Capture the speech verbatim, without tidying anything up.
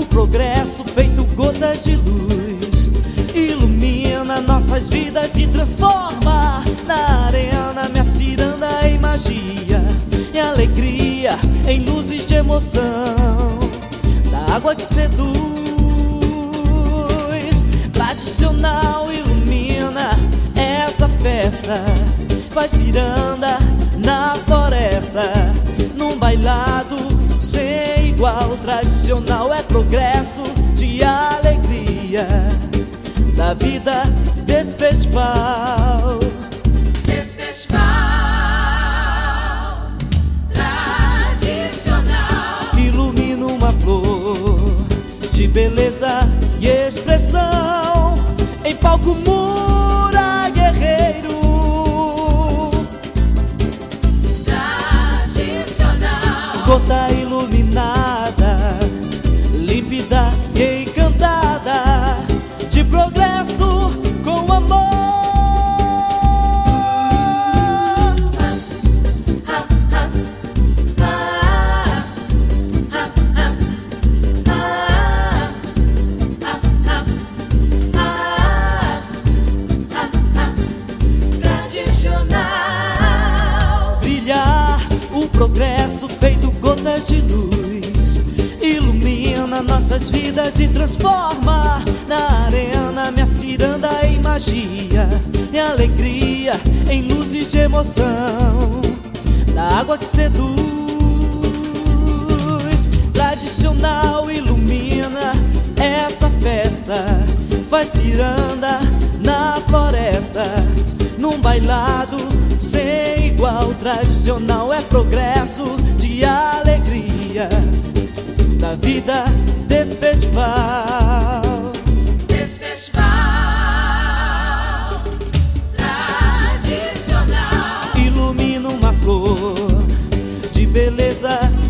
progresso feito gotas de luz ilumina nossas vidas e transforma. Na arena minha ciranda em magia, em alegria, em luzes de emoção. Da água que seduz, tradicional ilumina essa festa. Faz ciranda na floresta, num bailado sem igual. Tradicional é progresso de alegria da vida desse festival. Desse festival tradicional ilumina uma flor de beleza e expressão. Em palco Mura Guerreiro, tradicional, gota iluminada, límpida e encantada, de progresso com amor. Tradicional, Brilhar o progresso feito gotas de luz ilumina nossas vidas e transforma. Na arena minha ciranda em magia, em alegria, em luzes de emoção. Da água que seduz, tradicional ilumina essa festa. Faz ciranda na floresta, num bailado sem igual. Tradicional é progresso de alegria da vida desse festival. desse festival tradicional Ilumina uma flor de beleza